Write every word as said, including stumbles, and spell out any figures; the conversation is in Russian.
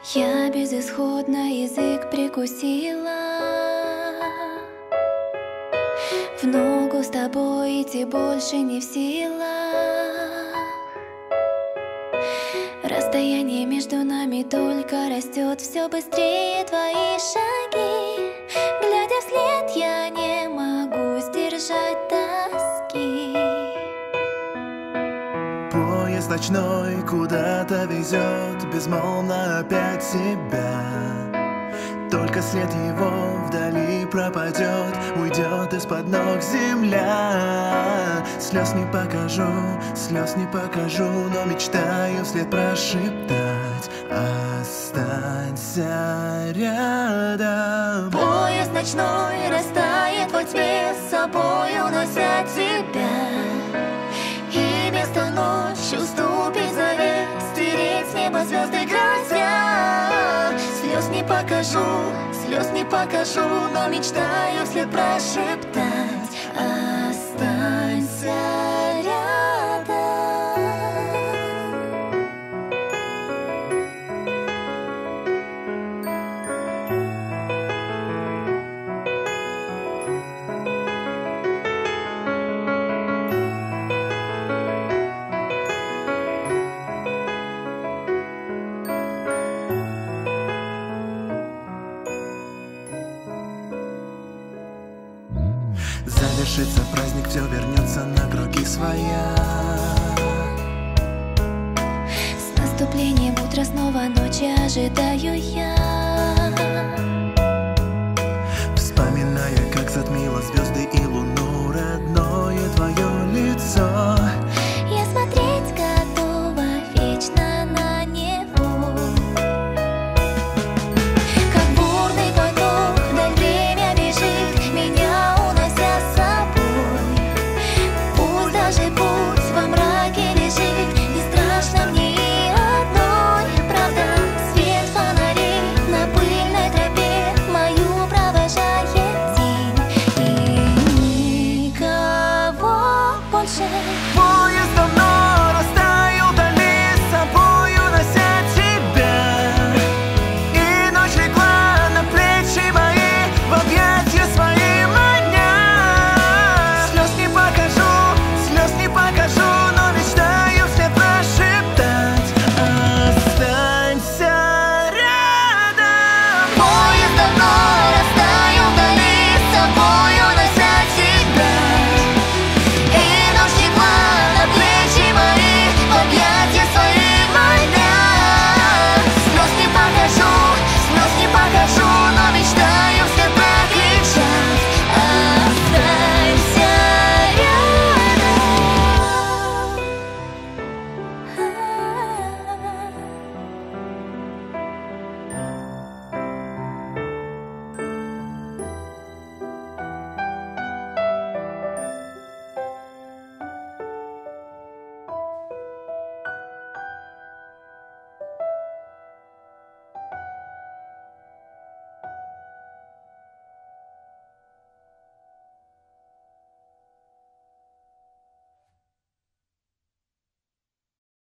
Я безысходно язык прикусила, в ногу с тобой идти больше не в силах. Расстояние между нами только растет, все быстрее твои шаги. Глядя вслед, я не могу сдержать тоски. Поезд ночной куда-то везет, безмолвно опять тебя. Только след его вдали пропадет, уйдет из-под ног земля. Слез не покажу, слез не покажу, но мечтаю вслед прошептать: останься рядом. Поезд ночной растает во тьме, с собой унося тебя. И место ночь уступит завет, стереть с неба звезды грозя. Слез не покажу, слез не покажу, но мечтаю вслед прошептать: останься рядом. Завершится праздник, все вернется на круги своя. С наступлением утра снова ночи ожидаю я.